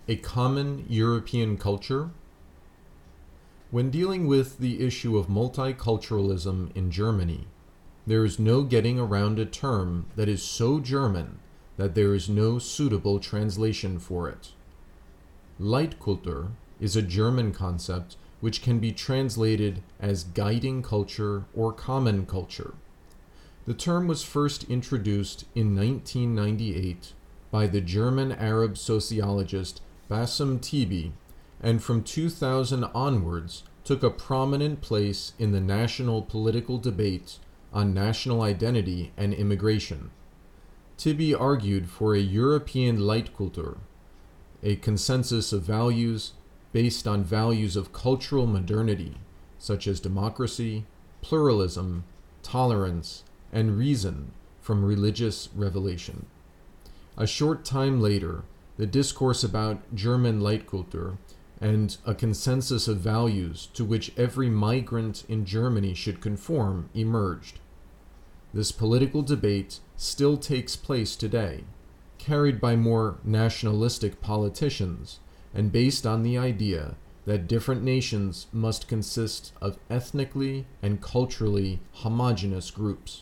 A common European culture? When dealing with the issue of multiculturalism in Germany, there is no getting around a term that is so German that there is no suitable translation for it. Leitkultur is a German concept which can be translated as guiding culture or common culture. The term was first introduced in 1998 by the German Arab sociologist Bassem Tibi, and from 2000 onwards took a prominent place in the national political debate on national identity and immigration. Tibi argued for a European Leitkultur, a consensus of values based on values of cultural modernity, such as democracy, pluralism, tolerance, and reason from religious revelation. A short time later, the discourse about German Leitkultur and a consensus of values to which every migrant in Germany should conform emerged. This political debate still takes place today, carried by more nationalistic politicians and based on the idea that different nations must consist of ethnically and culturally homogeneous groups.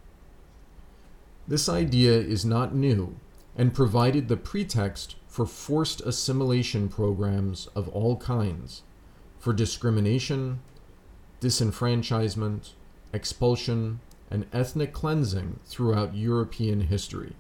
This idea is not new and provided the pretext for forced assimilation programs of all kinds, for discrimination, disenfranchisement, expulsion, and ethnic cleansing throughout European history.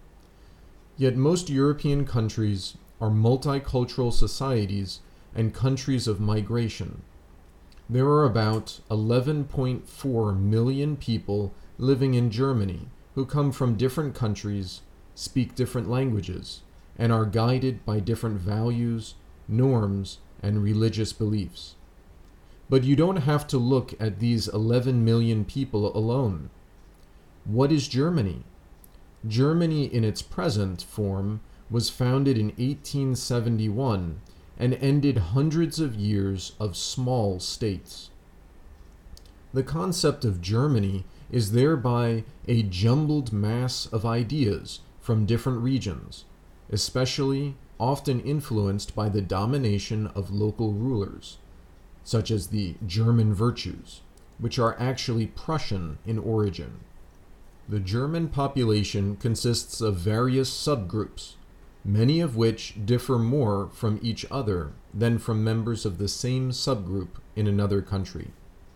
Yet most European countries are multicultural societies and countries of migration. There are about 11.4 million people living in Germany who come from different countries, speak different languages, and are guided by different values, norms, and religious beliefs. But you don't have to look at these 11 million people alone. What is Germany? Germany in its present form was founded in 1871 and ended hundreds of years of small states. The concept of Germany is thereby a jumbled mass of ideas from different regions, especially often influenced by the domination of local rulers, such as the German virtues, which are actually Prussian in origin. The German population consists of various subgroups, many of which differ more from each other than from members of the same subgroup in another country.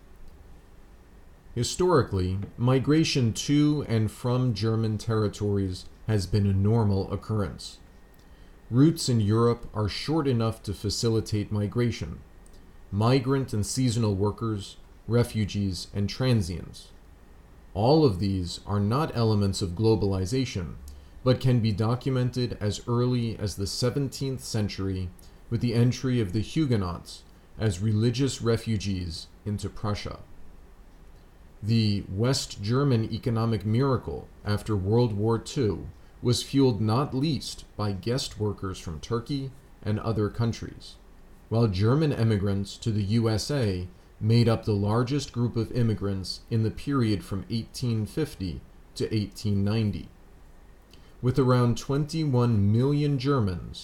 Historically, migration to and from German territories has been a normal occurrence. Routes in Europe are short enough to facilitate migration: migrant and seasonal workers, refugees, and transients. All of these are not elements of globalization, but can be documented as early as the 17th century with the entry of the Huguenots as religious refugees into Prussia. The West German economic miracle after World War II was fueled not least by guest workers from Turkey and other countries, while German immigrants to the USA made up the largest group of immigrants in the period from 1850 to 1890. With around 21 million Germans,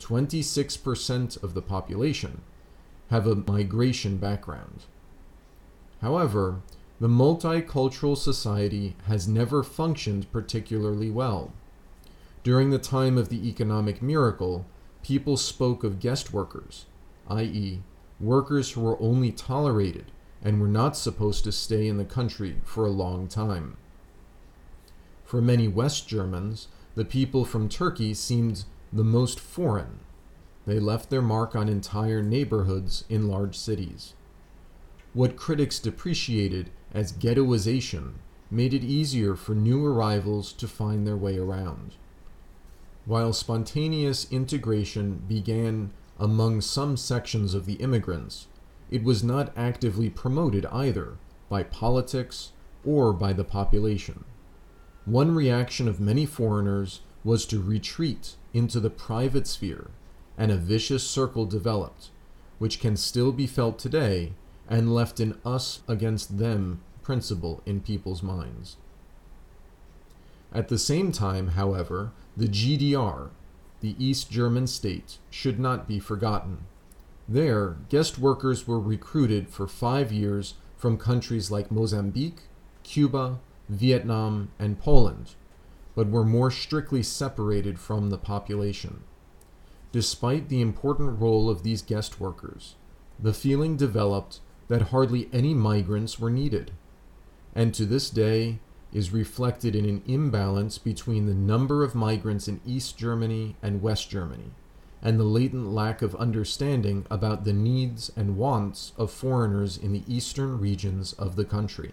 26% of the population have a migration background. However, the multicultural society has never functioned particularly well. During the time of the economic miracle, people spoke of guest workers, i.e., workers who were only tolerated and were not supposed to stay in the country for a long time. For many West Germans, the people from Turkey seemed the most foreign. They left their mark on entire neighborhoods in large cities. What critics depreciated as ghettoization made it easier for new arrivals to find their way around. While spontaneous integration began among some sections of the immigrants, it was not actively promoted either by politics or by the population. One reaction of many foreigners was to retreat into the private sphere, and a vicious circle developed, which can still be felt today and left an us against them principle in people's minds. At the same time, however, the GDR, the East German state, should not be forgotten. There, guest workers were recruited for 5 years from countries like Mozambique, Cuba, Vietnam, and Poland, but were more strictly separated from the population. Despite the important role of these guest workers, the feeling developed that hardly any migrants were needed, and to this day is reflected in an imbalance between the number of migrants in East Germany and West Germany, and the latent lack of understanding about the needs and wants of foreigners in the eastern regions of the country.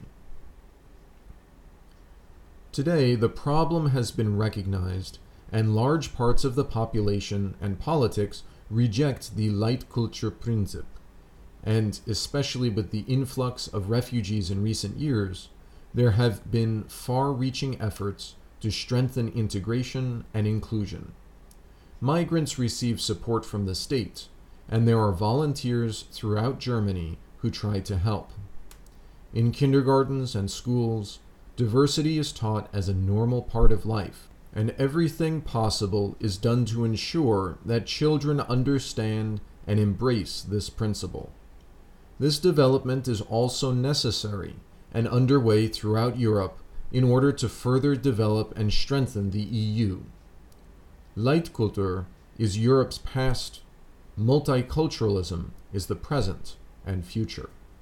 Today, the problem has been recognized, and large parts of the population and politics reject the Leitkulturprinzip, and especially with the influx of refugees in recent years, there have been far-reaching efforts to strengthen integration and inclusion. Migrants receive support from the state, and there are volunteers throughout Germany who try to help. In kindergartens and schools, diversity is taught as a normal part of life, and everything possible is done to ensure that children understand and embrace this principle. This development is also necessary and underway throughout Europe in order to further develop and strengthen the EU. Leitkultur is Europe's past, multiculturalism is the present and future.